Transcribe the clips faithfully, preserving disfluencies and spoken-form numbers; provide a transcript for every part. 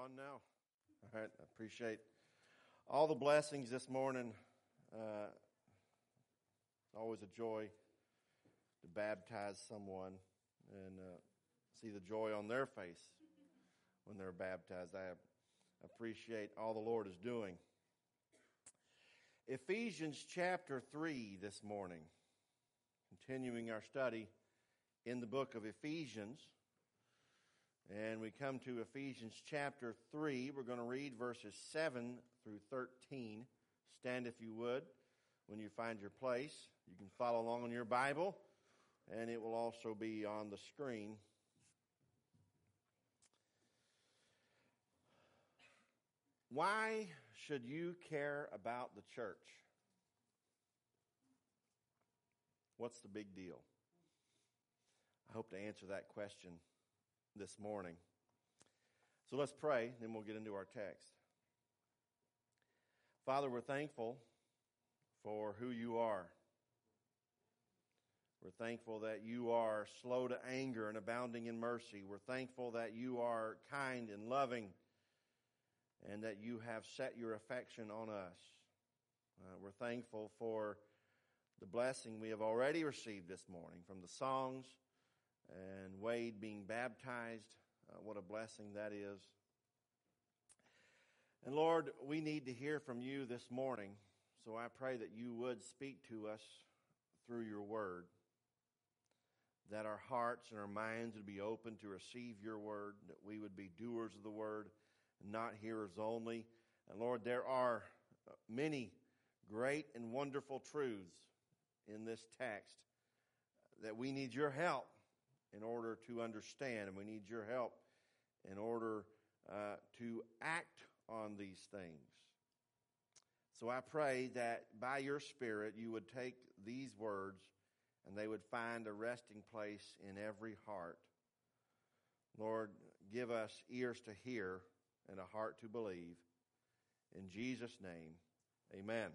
on now? All right, I appreciate all the blessings this morning. Uh, always a joy to baptize someone and uh, see the joy on their face when they're baptized. I appreciate all the Lord is doing. Ephesians chapter three this morning, continuing our study in the book of Ephesians. And we come to Ephesians chapter three. We're going to read verses seven through thirteen. Stand if you would when you find your place. You can follow along on your Bible, and it will also be on the screen. Why should you care about the church? What's the big deal? I hope to answer that question this morning. So let's pray, then we'll get into our text. Father, we're thankful for who you are. We're thankful that you are slow to anger and abounding in mercy. We're thankful that you are kind and loving and that you have set your affection on us. Uh, we're thankful for the blessing we have already received this morning from the songs and Wade being baptized. Uh, what a blessing that is. And Lord, we need to hear from you this morning, so I pray that you would speak to us through your word, that our hearts and our minds would be open to receive your word, that we would be doers of the word and not hearers only. And Lord, there are many great and wonderful truths in this text that we need your help in order to understand, and we need your help in order uh, to act on these things. So I pray that by your Spirit you would take these words and they would find a resting place in every heart. Lord, give us ears to hear and a heart to believe. In Jesus' name, amen.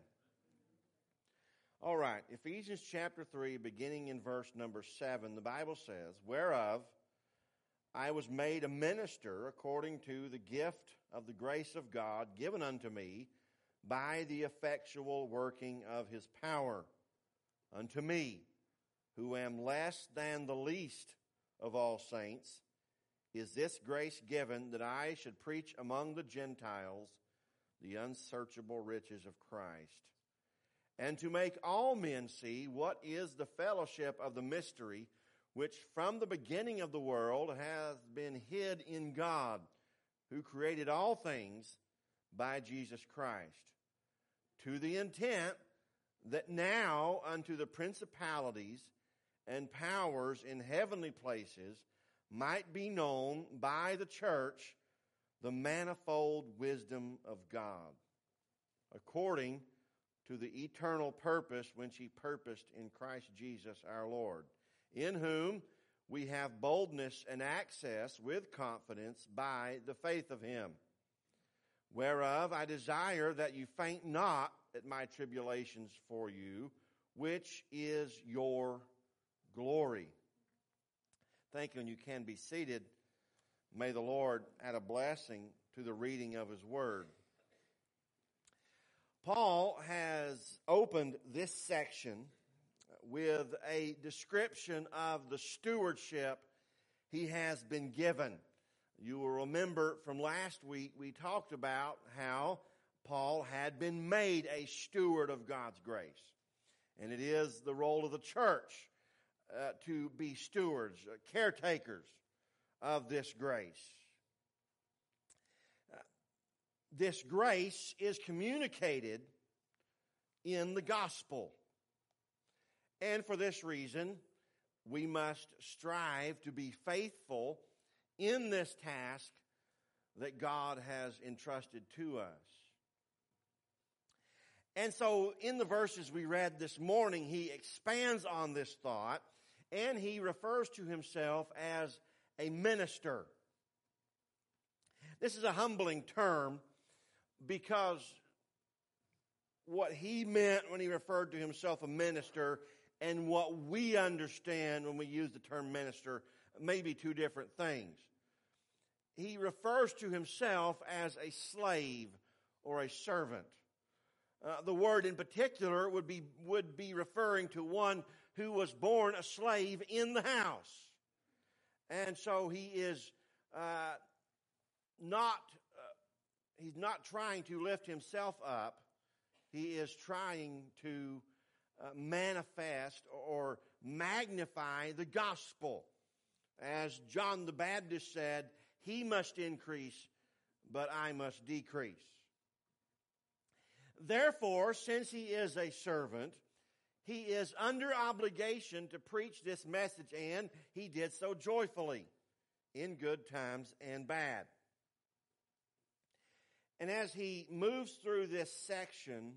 All right, Ephesians chapter three, beginning in verse number seven, the Bible says, "Whereof I was made a minister according to the gift of the grace of God given unto me by the effectual working of his power. Unto me, who am less than the least of all saints, is this grace given that I should preach among the Gentiles the unsearchable riches of Christ, and to make all men see what is the fellowship of the mystery, which from the beginning of the world hath been hid in God, who created all things by Jesus Christ, to the intent that now unto the principalities and powers in heavenly places might be known by the church the manifold wisdom of God, according to the eternal purpose which he purposed in Christ Jesus our Lord, in whom we have boldness and access with confidence by the faith of him. Whereof I desire that you faint not at my tribulations for you, which is your glory." Thank you, and you can be seated. May the Lord add a blessing to the reading of his word. Paul has opened this section with a description of the stewardship he has been given. You will remember from last week we talked about how Paul had been made a steward of God's grace. And it is the role of the church uh, to be stewards, uh, caretakers of this grace. Uh, this grace is communicated in the gospel. And for this reason, we must strive to be faithful in this task that God has entrusted to us. And so in the verses we read this morning, he expands on this thought, and he refers to himself as a minister. This is a humbling term because what he meant when he referred to himself a minister and what we understand when we use the term minister may be two different things. he refers to himself as a slave or a servant. Uh, the word in particular would be, would be referring to one who was born a slave in the house. And so he is uh, not, uh, he's not trying to lift himself up. He is trying to uh, manifest or magnify the gospel. As John the Baptist said, he must increase, but I must decrease. Therefore, since he is a servant, he is under obligation to preach this message, and he did so joyfully, in good times and bad. And as he moves through this section,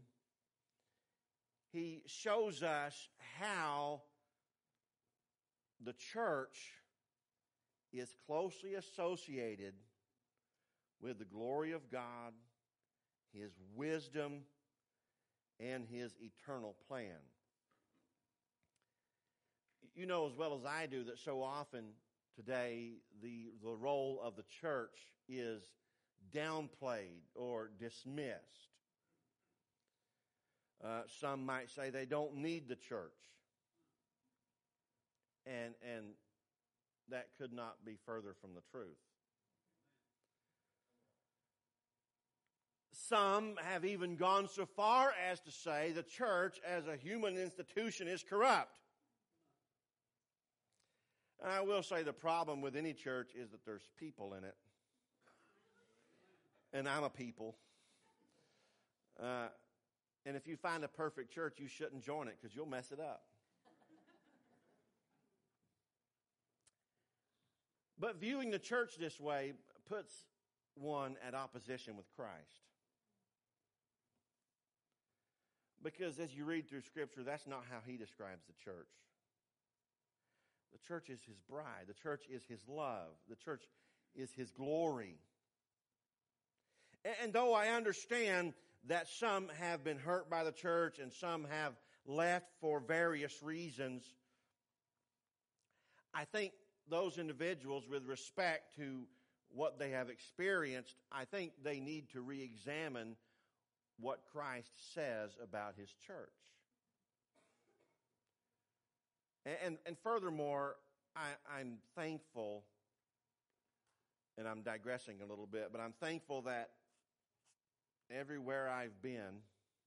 he shows us how the church is closely associated with the glory of God, His wisdom, and His eternal plan. You know as well as I do that so often today the, the role of the church is downplayed or dismissed. Uh, some might say they don't need the church. And, and that could not be further from the truth. Some have even gone so far as to say the church as a human institution is corrupt. And I will say the problem with any church is that there's people in it. And I'm a people. Uh, and if you find a perfect church, you shouldn't join it because you'll mess it up. But viewing the church this way puts one at opposition with Christ. Because as you read through Scripture, that's not how he describes the church. The church is his bride. The church is his love. The church is his glory. And though I understand that some have been hurt by the church and some have left for various reasons, I think those individuals, with respect to what they have experienced, I think they need to re-examine what Christ says about his church. And, and, and furthermore, I, I'm thankful, and I'm digressing a little bit, but I'm thankful that everywhere I've been,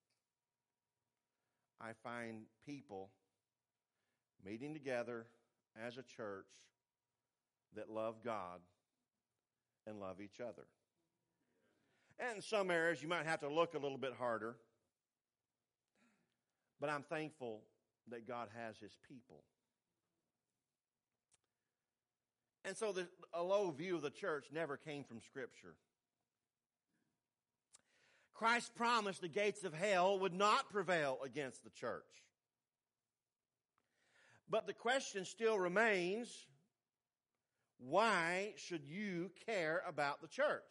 I find people meeting together as a church that love God and love each other. And in some areas, you might have to look a little bit harder. But I'm thankful that God has his people. And so the, a low view of the church never came from Scripture. Christ promised the gates of hell would not prevail against the church. But the question still remains, why should you care about the church?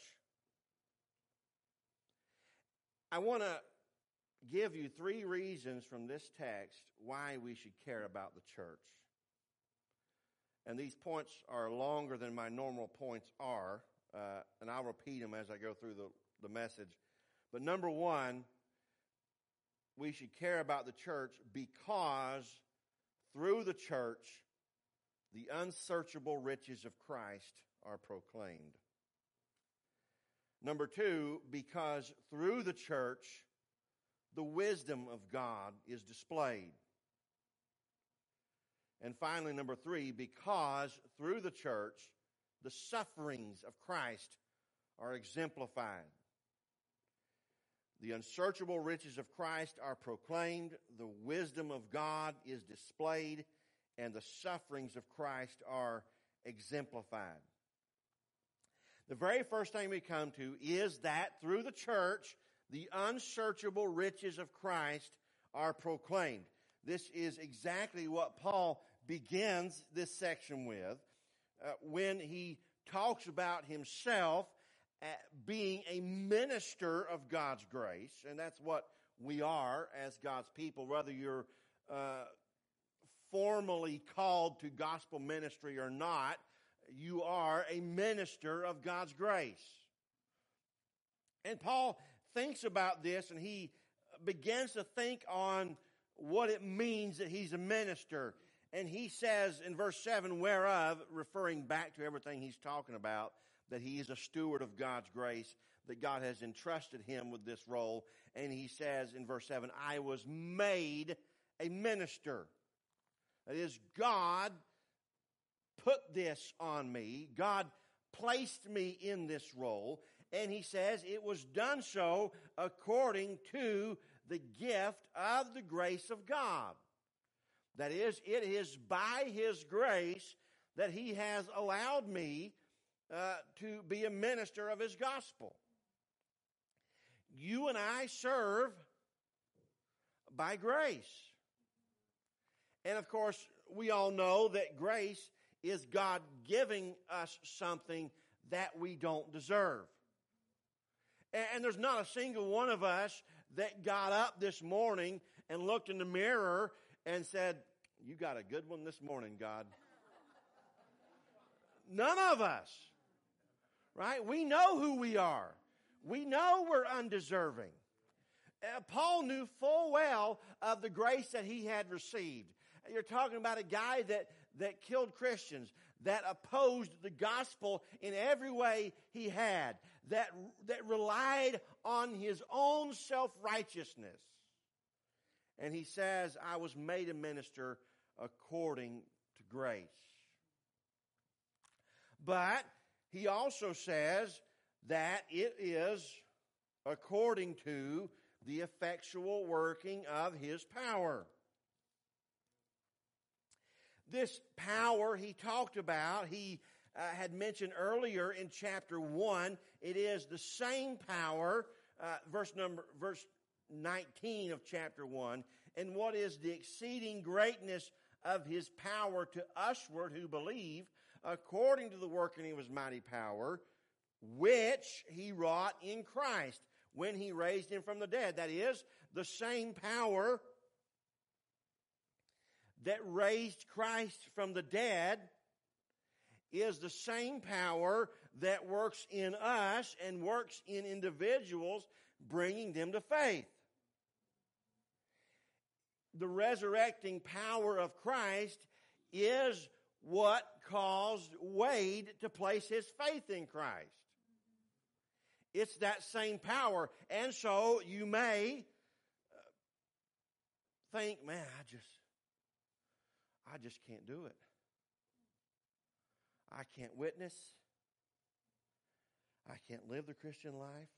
I want to give you three reasons from this text why we should care about the church. And these points are longer than my normal points are, uh, and I'll repeat them as I go through the, the message. But number one, we should care about the church because through the church, the unsearchable riches of Christ are proclaimed. Number two, because through the church, the wisdom of God is displayed. And finally, number three, because through the church, the sufferings of Christ are exemplified. The unsearchable riches of Christ are proclaimed, the wisdom of God is displayed, and the sufferings of Christ are exemplified. The very first thing we come to is that through the church, the unsearchable riches of Christ are proclaimed. This is exactly what Paul begins this section with uh, when he talks about himself being a minister of God's grace, and that's what we are as God's people, whether you're uh, formally called to gospel ministry or not. you are a minister of God's grace. And Paul thinks about this, and he begins to think on what it means that he's a minister. And he says in verse seven, whereof, referring back to everything he's talking about, that he is a steward of God's grace, that God has entrusted him with this role. And he says in verse seven, I was made a minister. That is, God put this on me. God placed me in this role. And he says it was done so according to the gift of the grace of God. That is, it is by his grace that he has allowed me uh, to be a minister of his gospel. You and I serve by grace. And of course, we all know that grace is God giving us something that we don't deserve. And there's not a single one of us that got up this morning and looked in the mirror and said, you got a good one this morning, God. None of us. Right? We know who we are. We know we're undeserving. Uh, Paul knew full well of the grace that he had received. You're talking about a guy that, that killed Christians, that opposed the gospel in every way he had, that, that relied on his own self-righteousness. And he says, I was made a minister according to grace. But he also says that it is according to the effectual working of his power. This power he talked about, he uh, had mentioned earlier in chapter one. It is the same power, uh, verse number, verse nineteen of chapter one. And what is the exceeding greatness of his power to usward who believe, according to the working of his mighty power, which he wrought in Christ when he raised him from the dead. That is, the same power that raised Christ from the dead is the same power that works in us and works in individuals, bringing them to faith. The resurrecting power of Christ is what caused Wade to place his faith in Christ. It's that same power. And so you may think, man, I just, I just can't do it. I can't witness. I can't live the Christian life.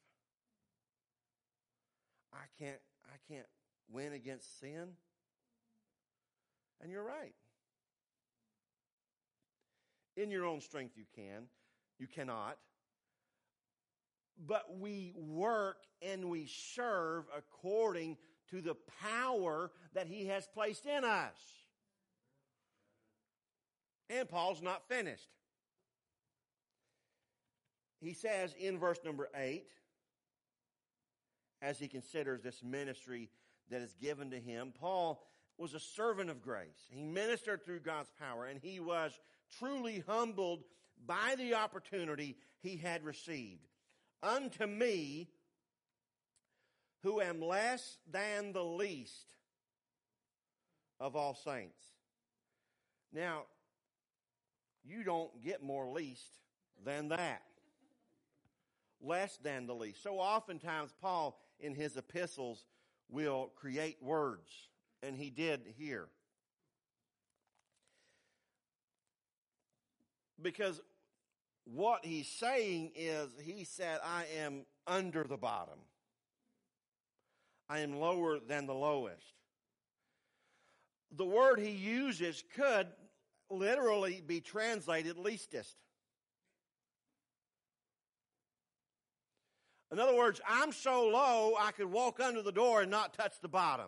I can't, I can't win against sin. And you're right. In your own strength you can. You cannot. But we work and we serve according to the power that he has placed in us. And Paul's not finished. He says in verse number eight, as he considers this ministry that is given to him, Paul was a servant of grace. He ministered through God's power, and he was truly humbled by the opportunity he had received. Unto me, who am less than the least of all saints. Now, you don't get more least than that. Less than the least. So oftentimes Paul in his epistles will create words, and he did here. Because what he's saying is, he said, I am under the bottom. I am lower than the lowest. The word he uses could literally be translated leastest. In other words, I'm so low I could walk under the door and not touch the bottom.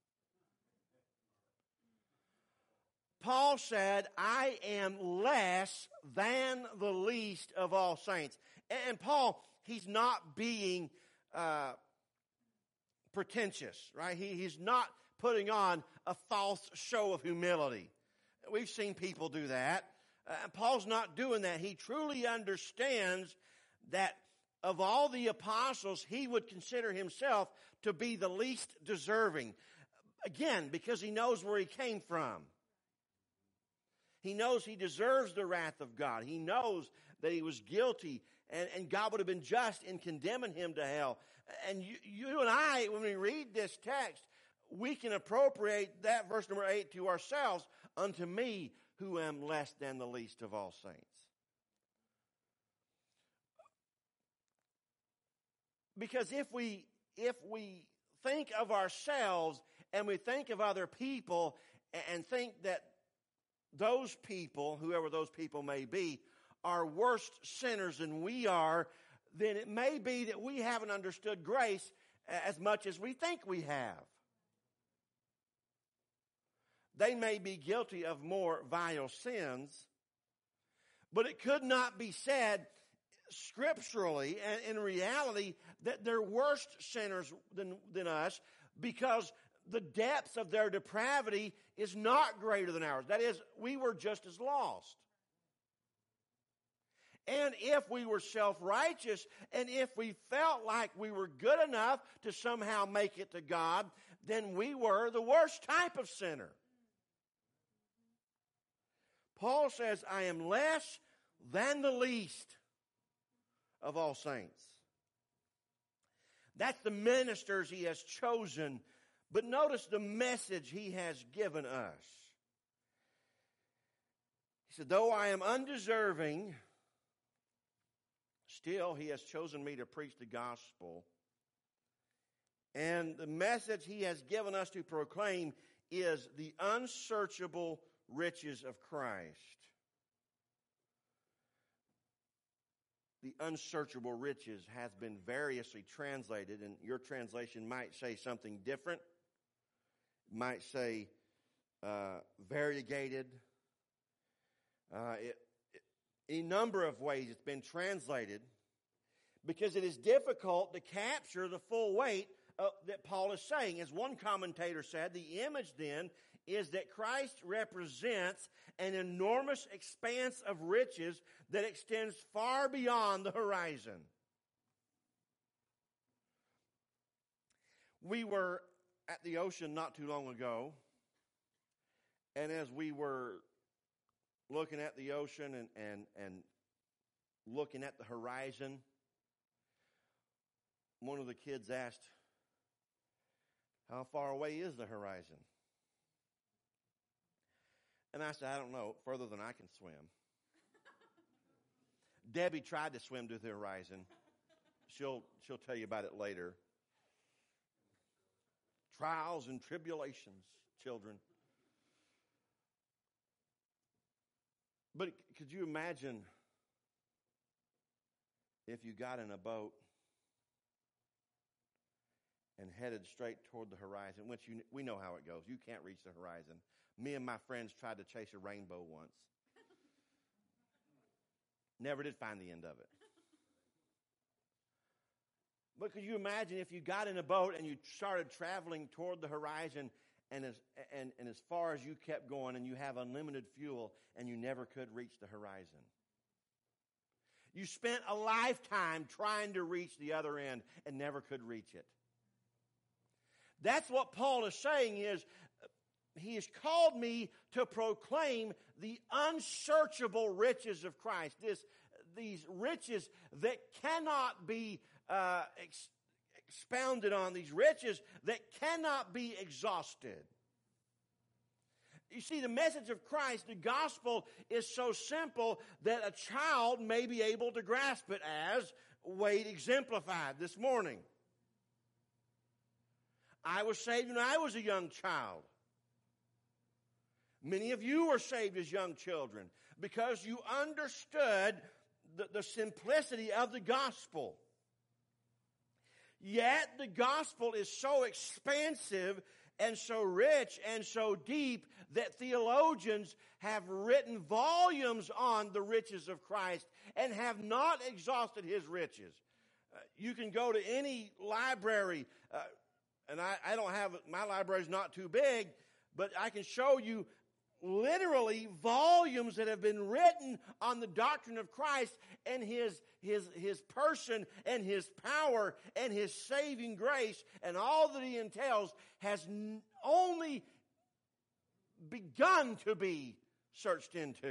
Paul said, I am less than the least of all saints. And Paul, he's not being uh, pretentious, right? He, he's not putting on a false show of humility. We've seen people do that. Uh, Paul's not doing that. He truly understands that of all the apostles, he would consider himself to be the least deserving. Again, because he knows where he came from. He knows he deserves the wrath of God. He knows that he was guilty, and, and God would have been just in condemning him to hell. And you, you and I, when we read this text, we can appropriate that verse number eight to ourselves. Unto me, who am less than the least of all saints. Because if we if we think of ourselves and we think of other people and think that those people, whoever those people may be, are worse sinners than we are, then it may be that we haven't understood grace as much as we think we have. They may be guilty of more vile sins, but it could not be said scripturally and in reality that they're worse sinners than, than us, because the depths of their depravity is not greater than ours. That is, we were just as lost. And if we were self-righteous, and if we felt like we were good enough to somehow make it to God, then we were the worst type of sinner. Paul says, I am less than the least of all saints. That's the ministers he has chosen. But notice the message he has given us. He said, though I am undeserving, still he has chosen me to preach the gospel. And the message he has given us to proclaim is the unsearchable riches of Christ. The unsearchable riches has been variously translated, and your translation might say something different. It might say uh, variegated. Uh, it, it, a number of ways it's been translated, because it is difficult to capture the full weight uh, that Paul is saying. As one commentator said, the image then is that Christ represents an enormous expanse of riches that extends far beyond the horizon. We were at the ocean not too long ago, and as we were looking at the ocean and, and, and looking at the horizon, one of the kids asked, how far away is the horizon? And I said, I don't know, further than I can swim. Debbie tried to swim to the horizon. She'll, she'll tell you about it later. Trials and tribulations, children. But could you imagine if you got in a boat and headed straight toward the horizon, which you, we know how it goes. You can't reach the horizon. Me and my friends tried to chase a rainbow once. Never did find the end of it. But could you imagine if you got in a boat and you started traveling toward the horizon, and as, and, and as far as you kept going, and you have unlimited fuel and you never could reach the horizon? You spent a lifetime trying to reach the other end and never could reach it. That's what Paul is saying is, he has called me to proclaim the unsearchable riches of Christ. This, these riches that cannot be uh, ex- expounded on, these riches that cannot be exhausted. You see, the message of Christ, the gospel, is so simple that a child may be able to grasp it, as Wade exemplified this morning. I was saved when I was a young child. Many of you were saved as young children because you understood the, the simplicity of the gospel. Yet the gospel is so expansive and so rich and so deep that theologians have written volumes on the riches of Christ and have not exhausted his riches. Uh, you can go to any library, uh, and I, I don't have, my library is not too big, but I can show you literally volumes that have been written on the doctrine of Christ and his, his, his person and his power and his saving grace and all that he entails has n- only begun to be searched into.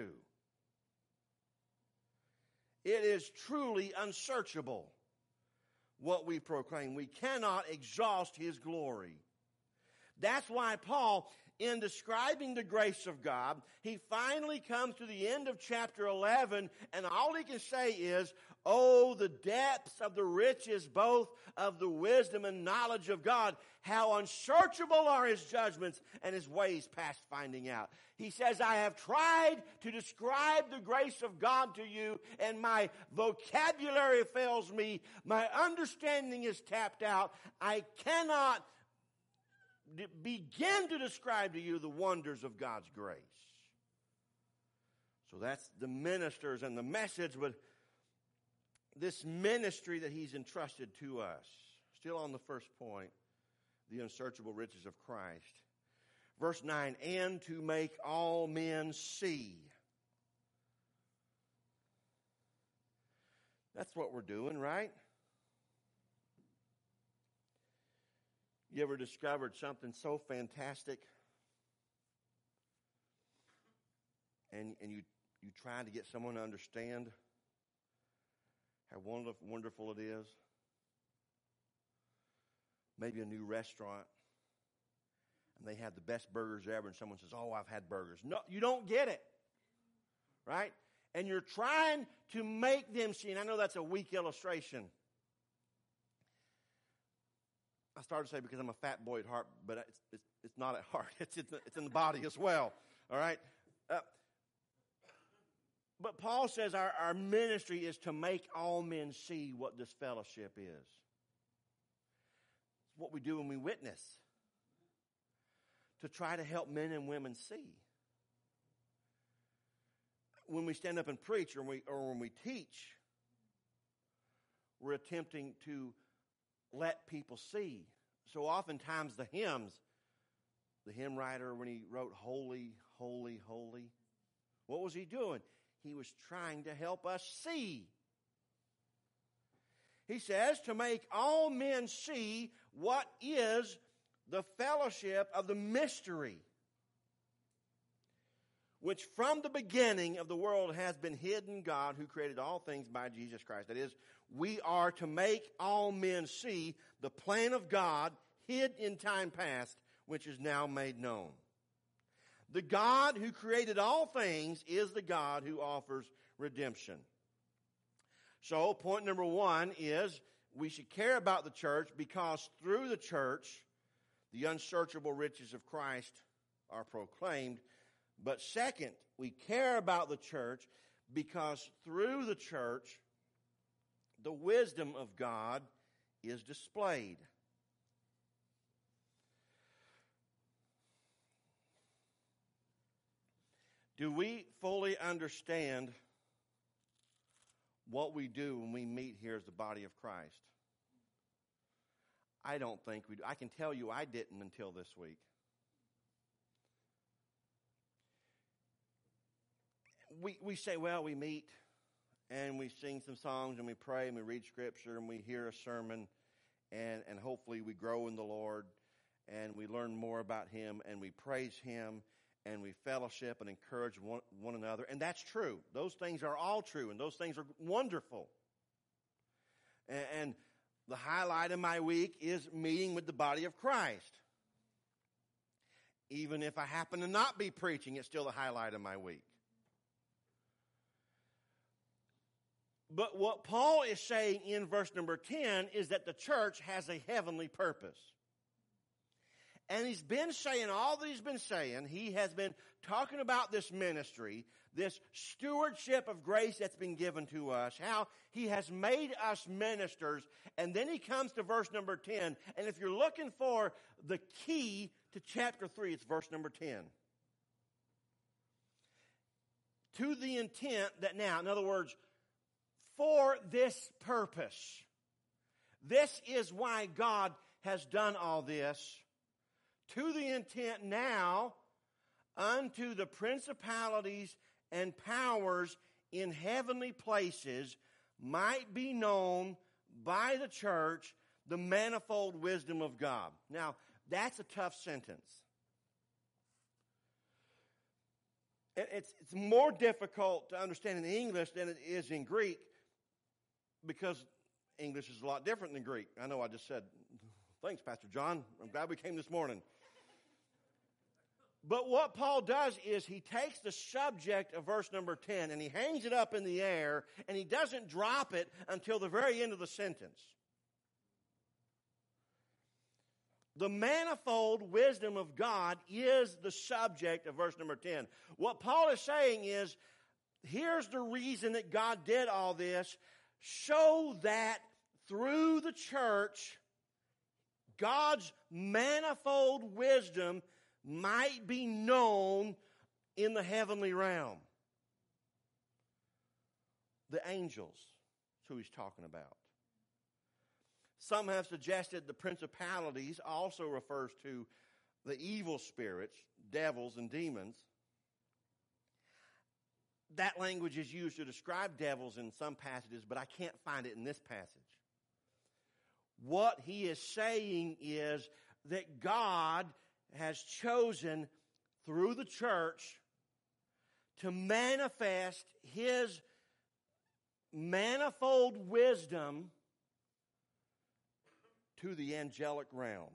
It is truly unsearchable what we proclaim. We cannot exhaust his glory. That's why Paul, in describing the grace of God, he finally comes to the end of chapter eleven, and all he can say is, oh, the depths of the riches both of the wisdom and knowledge of God. How unsearchable are his judgments and his ways past finding out. He says, I have tried to describe the grace of God to you, and my vocabulary fails me. My understanding is tapped out. I cannot begin to describe to you the wonders of God's grace. So that's the ministers and the message, but this ministry that he's entrusted to us. Still on the first point, the unsearchable riches of Christ. Verse nine, and to make all men see. That's what we're doing, right? You ever discovered something so fantastic and, and you, you try to get someone to understand how wonderful, wonderful it is? Maybe a new restaurant, and they have the best burgers ever, and someone says, oh, I've had burgers. No, you don't get it, right? And you're trying to make them see, and I know that's a weak illustration. I started to say because I'm a fat boy at heart, but it's, it's, it's not at heart. It's, it's, it's in the body as well, all right? Uh, but Paul says our, our ministry is to make all men see what this fellowship is. It's what we do when we witness, to try to help men and women see. When we stand up and preach or, we, or when we teach, we're attempting to let people see. So oftentimes the hymns, the hymn writer, when he wrote Holy, Holy, Holy, what was he doing? He was trying to help us see. He says to make all men see what is the fellowship of the mystery, which from the beginning of the world has been hidden God who created all things by Jesus Christ. That is, we are to make all men see the plan of God hid in time past, which is now made known. The God who created all things is the God who offers redemption. So point number one is we should care about the church because through the church, the unsearchable riches of Christ are proclaimed. But second, we care about the church because through the church, the wisdom of God is displayed. Do we fully understand what we do when we meet here as the body of Christ? I don't think we do. I can tell you I didn't until this week. We we say, well, we meet and we sing some songs and we pray and we read scripture and we hear a sermon and, and hopefully we grow in the Lord and we learn more about him and we praise him and we fellowship and encourage one, one another. And that's true. Those things are all true and those things are wonderful. And, and the highlight of my week is meeting with the body of Christ. Even if I happen to not be preaching, it's still the highlight of my week. But what Paul is saying in verse number ten is that the church has a heavenly purpose. And he's been saying all that he's been saying. He has been talking about this ministry, this stewardship of grace that's been given to us, how he has made us ministers. And then he comes to verse number ten. And if you're looking for the key to chapter three, it's verse number ten. To the intent that now, in other words, for this purpose. This is why God has done all this. To the intent now unto the principalities and powers in heavenly places might be known by the church the manifold wisdom of God. Now, that's a tough sentence. It's, it's more difficult to understand in English than it is in Greek because English is a lot different than Greek. I know I just said, thanks, Pastor John. I'm glad we came this morning. But what Paul does is he takes the subject of verse number ten and he hangs it up in the air and he doesn't drop it until the very end of the sentence. The manifold wisdom of God is the subject of verse number ten. What Paul is saying is, here's the reason that God did all this, so that through the church, God's manifold wisdom might be known in the heavenly realm. The angels, that's who he's talking about. Some have suggested the principalities also refers to the evil spirits, devils and demons. That language is used to describe devils in some passages, but I can't find it in this passage. What he is saying is that God has chosen through the church to manifest his manifold wisdom to the angelic realm.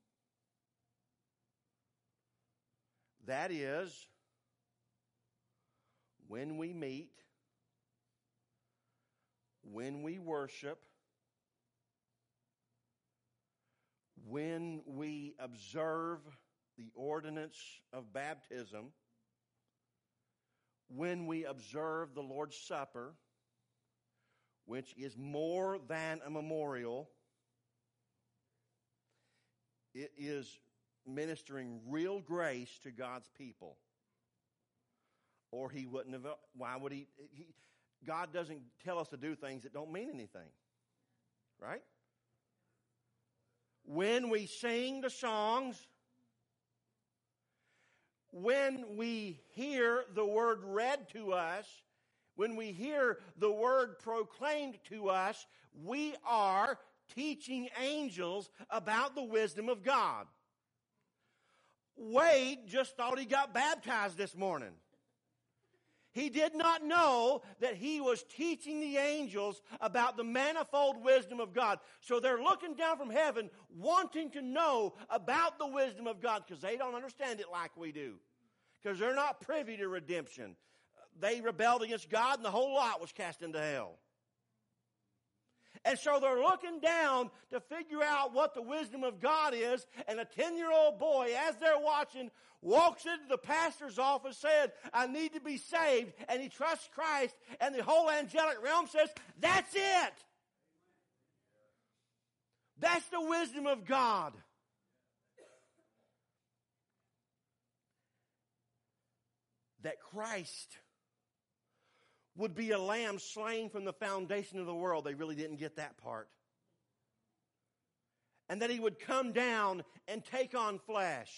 That is, when we meet, when we worship, when we observe the ordinance of baptism, when we observe the Lord's Supper, which is more than a memorial, it is ministering real grace to God's people. Or he wouldn't have, why would he, he, God doesn't tell us to do things that don't mean anything. Right? When we sing the songs, when we hear the word read to us, when we hear the word proclaimed to us, we are teaching angels about the wisdom of God. Wade just thought he got baptized this morning. He did not know that he was teaching the angels about the manifold wisdom of God. So they're looking down from heaven wanting to know about the wisdom of God because they don't understand it like we do. Because they're not privy to redemption. They rebelled against God and the whole lot was cast into hell. And so they're looking down to figure out what the wisdom of God is. And a ten-year-old boy, as they're watching, walks into the pastor's office, said, I need to be saved. And he trusts Christ. And the whole angelic realm says, that's it. That's the wisdom of God. That Christ would be a lamb slain from the foundation of the world. They really didn't get that part. And that he would come down and take on flesh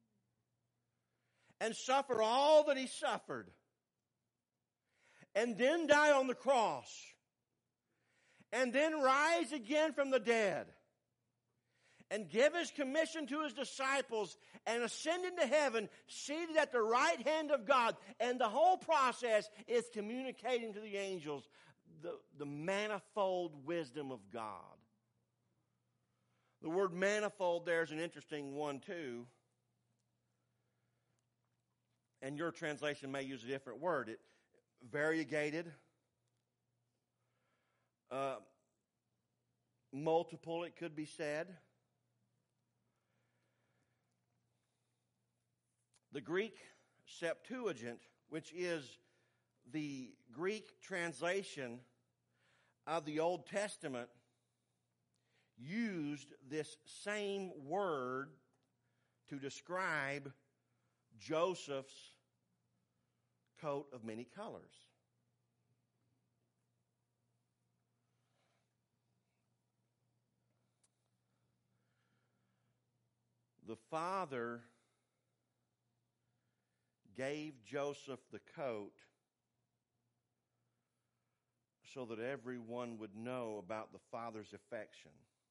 and suffer all that he suffered and then die on the cross and then rise again from the dead and give his commission to his disciples and ascend into heaven, seated at the right hand of God. And the whole process is communicating to the angels the, the manifold wisdom of God. The word manifold there is an interesting one too. And your translation may use a different word. It variegated, uh, multiple, it could be said. The Greek Septuagint, which is the Greek translation of the Old Testament, used this same word to describe Joseph's coat of many colors. The Father gave Joseph the coat so that everyone would know about the Father's affection.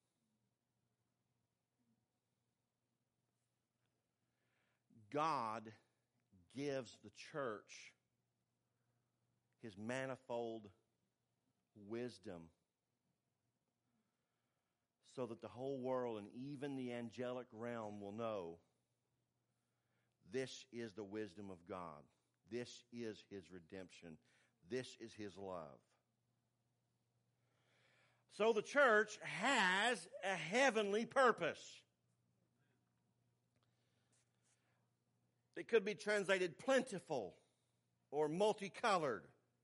God gives the church His manifold wisdom so that the whole world and even the angelic realm will know this is the wisdom of God. This is His redemption. This is His love. So the church has a heavenly purpose. It could be translated plentiful or multicolored.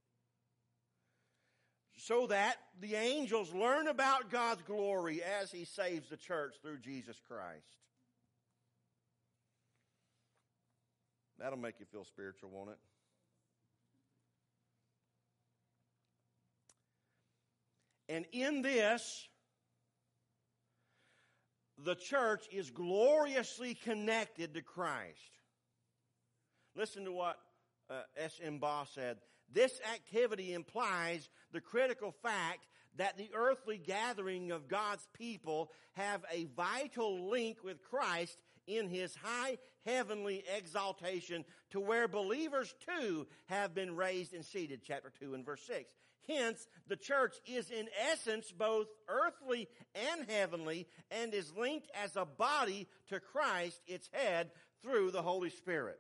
So that the angels learn about God's glory as He saves the church through Jesus Christ. That'll make you feel spiritual, won't it? And in this, the church is gloriously connected to Christ. Listen to what uh, S M Baugh said. This activity implies the critical fact that the earthly gathering of God's people have a vital link with Christ in His high heavenly exaltation to where believers too have been raised and seated, chapter two and verse six. Hence, the church is in essence both earthly and heavenly and is linked as a body to Christ, its head, through the Holy Spirit.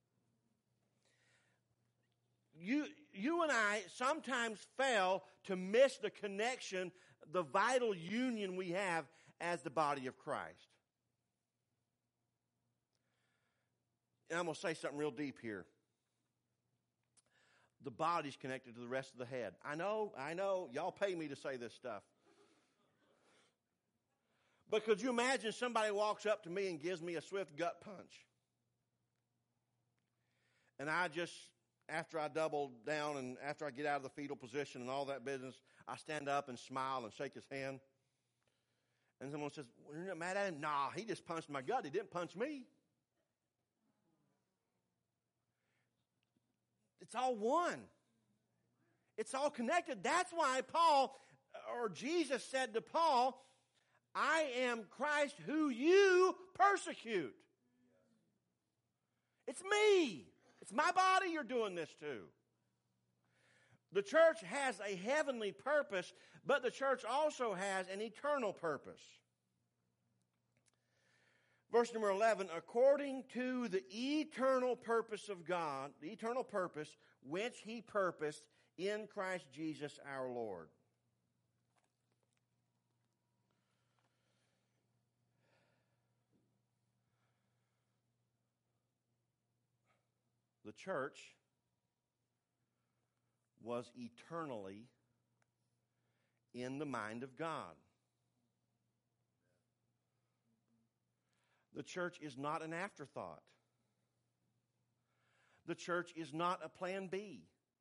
You, you and I sometimes fail to miss the connection, the vital union we have as the body of Christ. And I'm going to say something real deep here. The body's connected to the rest of the head. I know, I know, y'all pay me to say this stuff. But could you imagine somebody walks up to me and gives me a swift gut punch? And I just, after I double down and after I get out of the fetal position and all that business, I stand up and smile and shake his hand. And someone says, well, you're not mad at him? Nah, he just punched my gut. He didn't punch me. It's all one. It's all connected. That's why Paul, or Jesus said to Paul, I am Christ who you persecute. It's me. It's my body you're doing this to. The church has a heavenly purpose, but the church also has an eternal purpose. Verse number eleven, according to the eternal purpose of God, the eternal purpose which He purposed in Christ Jesus our Lord. The church was eternally in the mind of God. The church is not an afterthought. The church is not a plan B.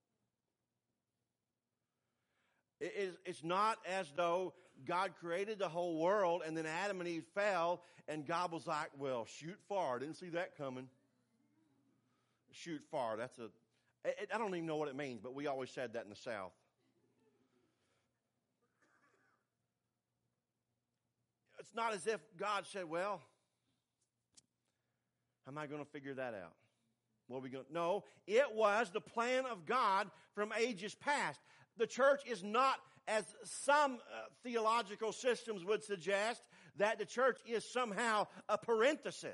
It is, it's not as though God created the whole world and then Adam and Eve fell and God was like, well, shoot far. Didn't see that coming. Shoot far. That's a, it, I don't even know what it means, but we always said that in the South. It's not as if God said, well, how am I going to figure that out? What are we going to? No, it was the plan of God from ages past. The church is not, as some uh, theological systems would suggest, that the church is somehow a parenthesis.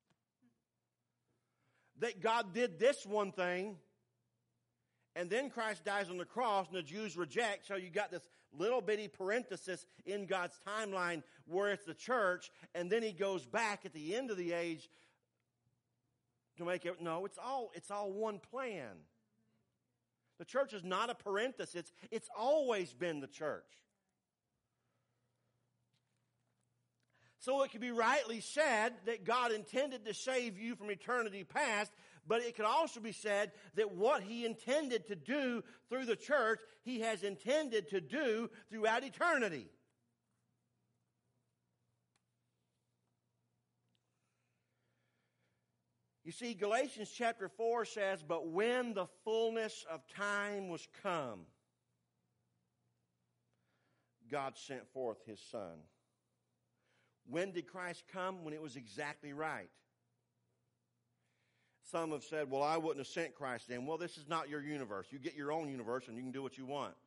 That God did this one thing, and then Christ dies on the cross, and the Jews reject, so you got this little bitty parenthesis in God's timeline where it's the church, and then He goes back at the end of the age to make it. No, it's all, it's all one plan. The church is not a parenthesis. It's, it's always been the church. So it can be rightly said that God intended to save you from eternity past, but it can also be said that what He intended to do through the church, He has intended to do throughout eternity. You see, Galatians chapter four says, "But when the fullness of time was come, God sent forth His Son." When did Christ come? When it was exactly right. Some have said, well, I wouldn't have sent Christ then. Well, this is not your universe. You get your own universe and you can do what you want.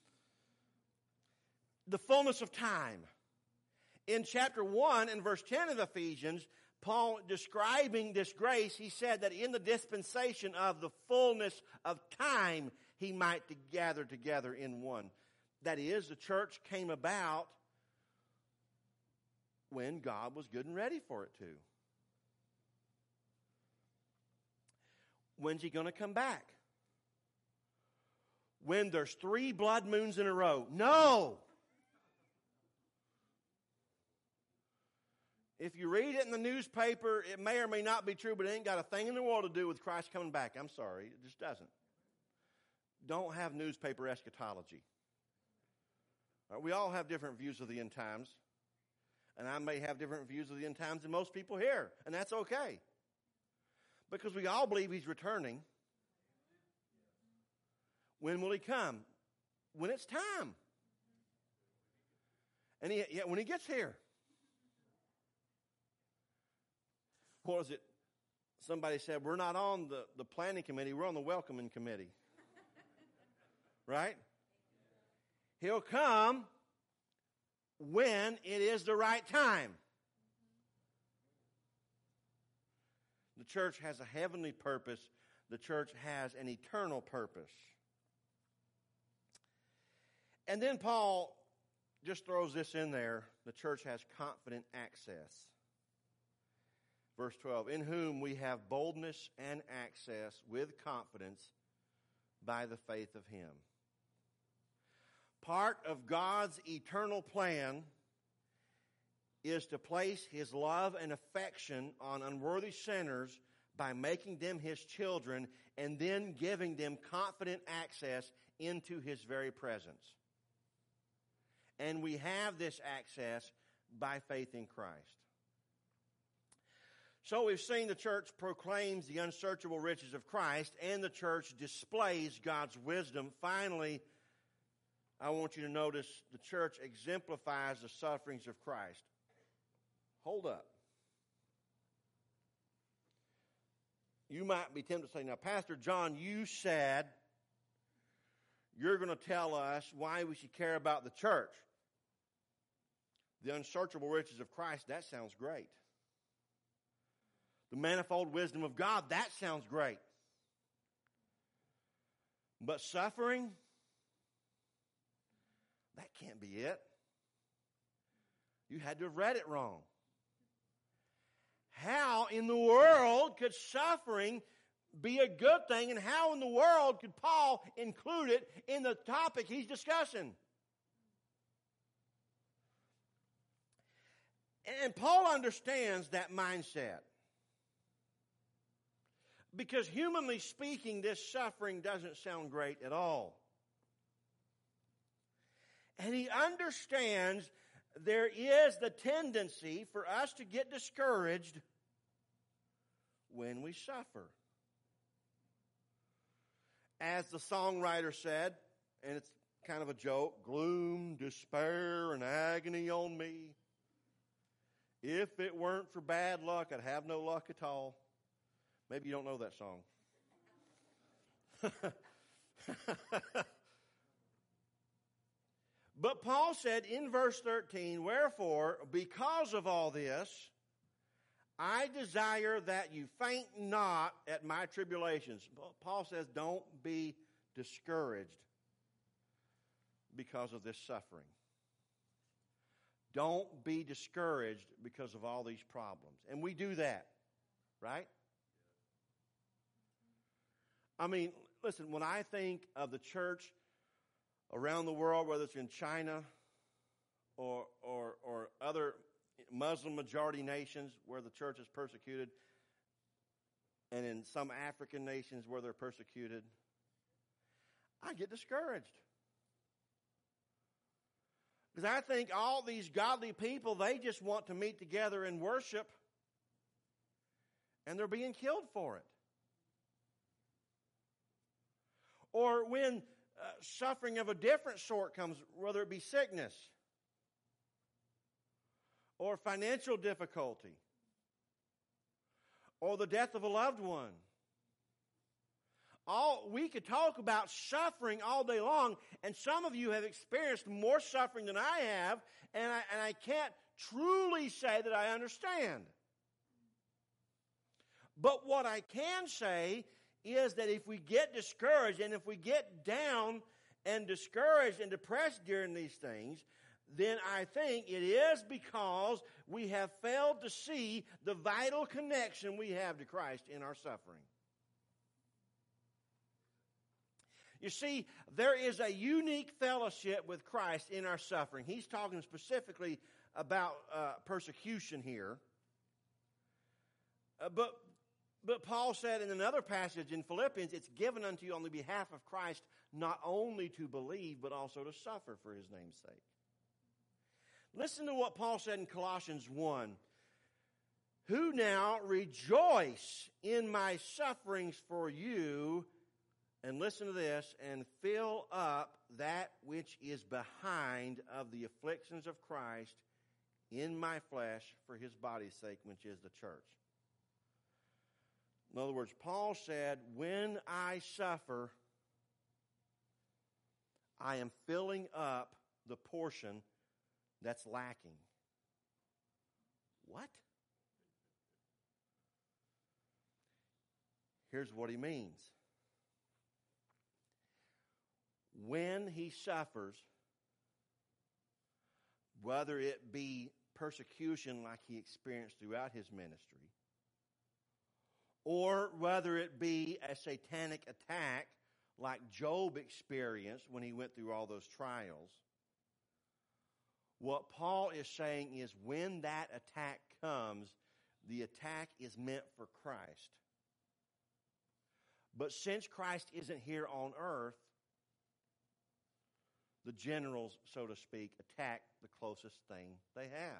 The fullness of time. In chapter one and verse ten of Ephesians, Paul describing this grace, he said that in the dispensation of the fullness of time, he might gather together in one. That is, the church came about when God was good and ready for it to. When's He going to come back? When there's three blood moons in a row? No! If you read it in the newspaper, it may or may not be true, but it ain't got a thing in the world to do with Christ coming back. I'm sorry, it just doesn't. Don't have newspaper eschatology. Right, we all have different views of the end times. And I may have different views of the end times than most people here. And that's okay. Because we all believe He's returning. When will He come? When it's time. And he, yeah, when He gets here. What was it? Somebody said, we're not on the, the planning committee, we're on the welcoming committee. Right? He'll come when it is the right time. The church has a heavenly purpose. The church has an eternal purpose. And then Paul just throws this in there. The church has confident access. Verse twelve, in whom we have boldness and access with confidence by the faith of Him. Part of God's eternal plan is to place His love and affection on unworthy sinners by making them His children and then giving them confident access into His very presence. And we have this access by faith in Christ. So we've seen the church proclaims the unsearchable riches of Christ, and the church displays God's wisdom. Finally, I want you to notice the church exemplifies the sufferings of Christ. Hold up. You might be tempted to say, now, Pastor John, you said you're going to tell us why we should care about the church. The unsearchable riches of Christ, that sounds great. The manifold wisdom of God, that sounds great. But suffering, that can't be it. You had to have read it wrong. How in the world could suffering be a good thing, and how in the world could Paul include it in the topic he's discussing? And Paul understands that mindset. Because humanly speaking, this suffering doesn't sound great at all. And he understands there is the tendency for us to get discouraged when we suffer. As the songwriter said, and it's kind of a joke, gloom, despair, and agony on me. If it weren't for bad luck, I'd have no luck at all. Maybe you don't know that song. But Paul said in verse thirteen, wherefore, because of all this, I desire that you faint not at my tribulations. Paul says, don't be discouraged because of this suffering. Don't be discouraged because of all these problems. And we do that, right? I mean, listen, when I think of the church around the world, whether it's in China or, or, or other Muslim majority nations where the church is persecuted, and in some African nations where they're persecuted, I get discouraged. Because I think all these godly people, they just want to meet together and worship. and they're being killed for it. Or when uh, suffering of a different sort comes, whether it be sickness or financial difficulty or the death of a loved one. All, we could talk about suffering all day long, and some of you have experienced more suffering than I have, and I, and I can't truly say that I understand. But what I can say is that if we get discouraged, and if we get down and discouraged and depressed during these things, then I think it is because we have failed to see the vital connection we have to Christ in our suffering. You see, there is a unique fellowship with Christ in our suffering. He's talking specifically about uh, persecution here. Uh, but, but Paul said in another passage in Philippians, it's given unto you on the behalf of Christ not only to believe, but also to suffer for his name's sake. Listen to what Paul said in Colossians one. Who now rejoice in my sufferings for you, and listen to this, and fill up that which is behind of the afflictions of Christ in my flesh for his body's sake, which is the church. In other words, Paul said, when I suffer, I am filling up the portion that's lacking. What? Here's what he means. When he suffers, whether it be persecution like he experienced throughout his ministry, or whether it be a satanic attack like Job experienced when he went through all those trials, what Paul is saying is when that attack comes, the attack is meant for Christ. But since Christ isn't here on earth, the generals, so to speak, attack the closest thing they have.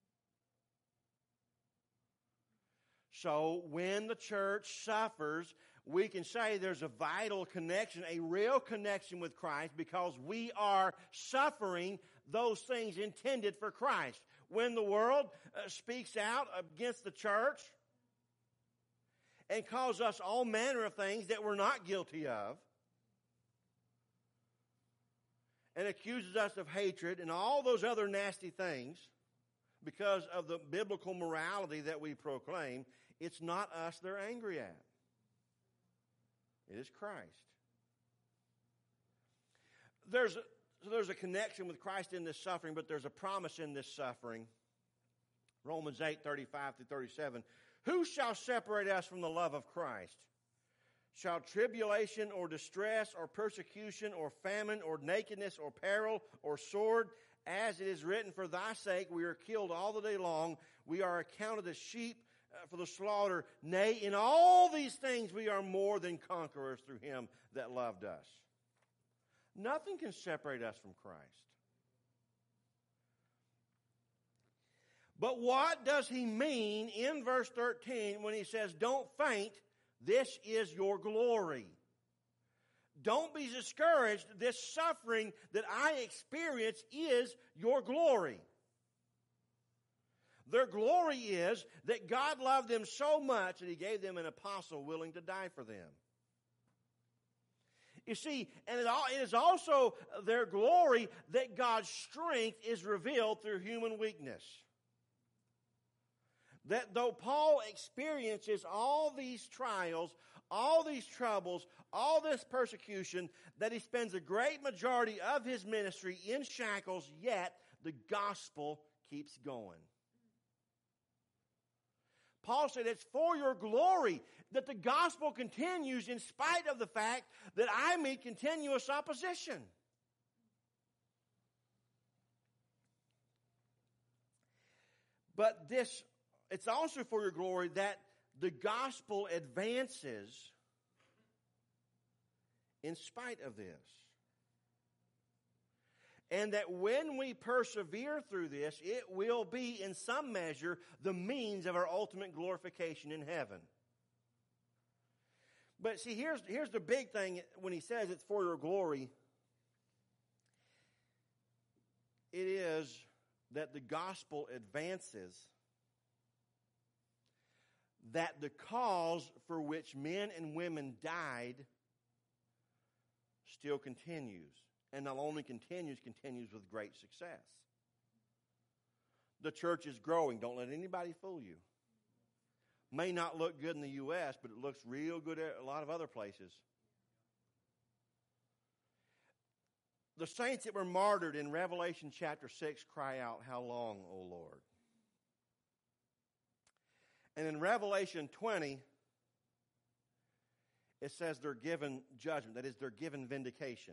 So when the church suffers, we can say there's a vital connection, a real connection with Christ, because we are suffering those things intended for Christ. When the world uh, speaks out against the church and calls us all manner of things that we're not guilty of, and accuses us of hatred and all those other nasty things because of the biblical morality that we proclaim, it's not us they're angry at. It is Christ. There's a, so there's a connection with Christ in this suffering, but there's a promise in this suffering. Romans eight, thirty-five through thirty-seven. Who shall separate us from the love of Christ? Shall tribulation or distress or persecution or famine or nakedness or peril or sword, as it is written, for thy sake we are killed all the day long. We are accounted as sheep for the slaughter. Nay, in all these things we are more than conquerors through him that loved us. Nothing can separate us from Christ. But what does he mean in verse thirteen when he says, don't faint, this is your glory? Don't be discouraged. This suffering that I experience is your glory. Their glory is that God loved them so much that he gave them an apostle willing to die for them. You see, and it is also their glory that God's strength is revealed through human weakness. That though Paul experiences all these trials, all these troubles, all this persecution, that he spends a great majority of his ministry in shackles, yet the gospel keeps going. Paul said it's for your glory that the gospel continues in spite of the fact that I meet continuous opposition. But this, it's also for your glory that the gospel advances in spite of this. And that when we persevere through this, it will be, in some measure, the means of our ultimate glorification in heaven. But see, here's, here's the big thing when he says it's for your glory. It is that the gospel advances, that the cause for which men and women died still continues. And not only continues, continues with great success. The church is growing. Don't let anybody fool you. May not look good in the U S, but it looks real good at a lot of other places. The saints that were martyred in Revelation chapter six cry out, "How long, O Lord?" And in Revelation twenty, it says they're given judgment. That is, they're given vindication.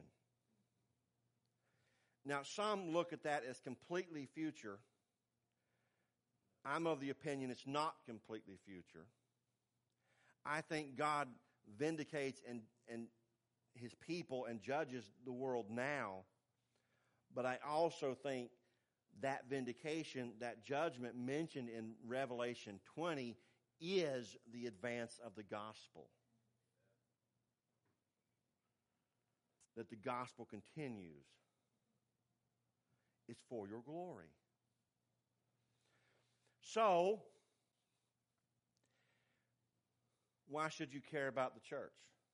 Now, some look at that as completely future. I'm of the opinion it's not completely future. I think God vindicates and, and his people and judges the world now. But I also think that vindication, that judgment mentioned in Revelation twenty is the advance of the gospel. That the gospel continues. It's for your glory. So, why should you care about the church?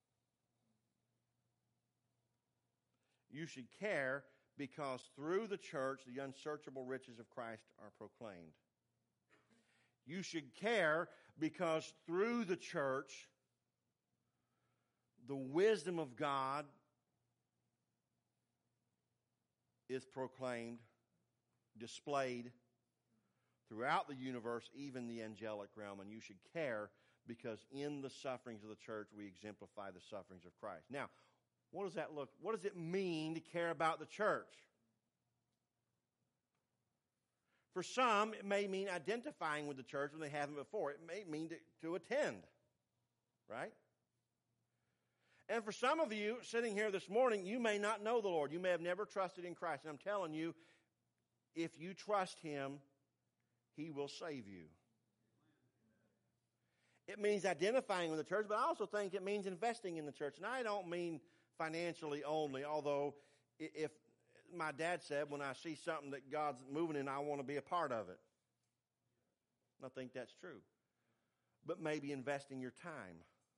You should care because through the church, the unsearchable riches of Christ are proclaimed. You should care because through the church, the wisdom of God is proclaimed, displayed throughout the universe, even the angelic realm. And you should care because in the sufferings of the church, we exemplify the sufferings of Christ. Now, what does that look? What does it mean to care about the church? For some, it may mean identifying with the church when they haven't before. It may mean to, to attend, right? And for some of you sitting here this morning, you may not know the Lord. You may have never trusted in Christ. And I'm telling you, if you trust him, he will save you. It means identifying with the church, but I also think it means investing in the church. And I don't mean financially only, although if my dad said, when I see something that God's moving in, I want to be a part of it. I think that's true. But maybe investing your time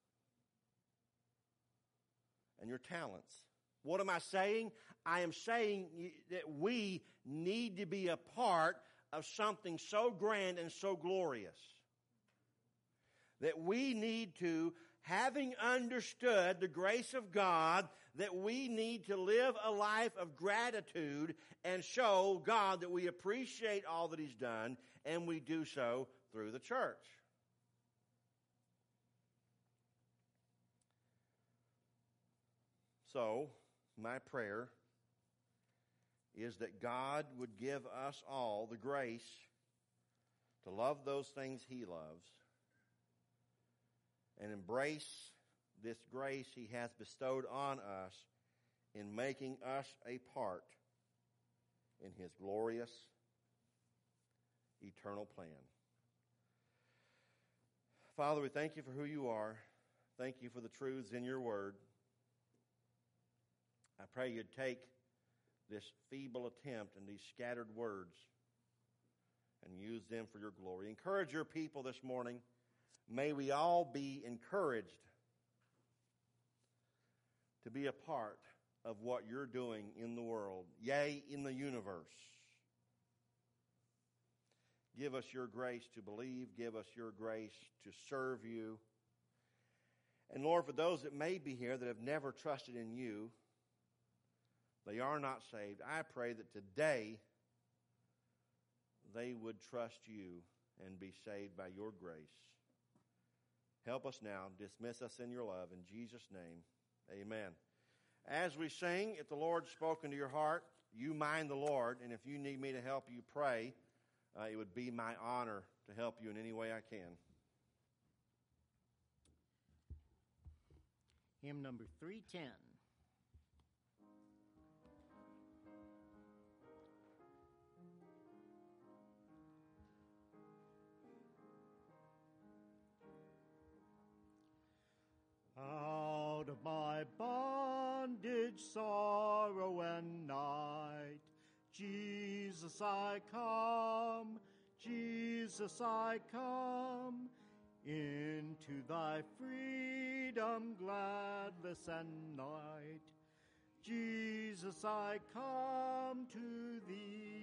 and your talents. What am I saying? I am saying that we need to be a part of something so grand and so glorious. That we need to, having understood the grace of God, that we need to live a life of gratitude and show God that we appreciate all that he's done, and we do so through the church. So, my prayer is that God would give us all the grace to love those things he loves and embrace this grace he has bestowed on us in making us a part in his glorious, eternal plan. Father, we thank you for who you are. Thank you for the truths in your word. I pray you'd take this feeble attempt and these scattered words and use them for your glory. Encourage your people this morning. May we all be encouraged to be a part of what you're doing in the world, yea, in the universe. Give us your grace to believe. Give us your grace to serve you. And Lord, for those that may be here that have never trusted in you, they are not saved, I pray that today they would trust you and be saved by your grace. Help us now. Dismiss us in your love. In Jesus' name, amen. As we sing, if the Lord's spoken to your heart, you mind the Lord. And if you need me to help you pray, uh, it would be my honor to help you in any way I can. Hymn number three ten. of my bondage, sorrow, and night. Jesus, I come, Jesus, I come, into thy freedom, gladness, and night. Jesus, I come to thee.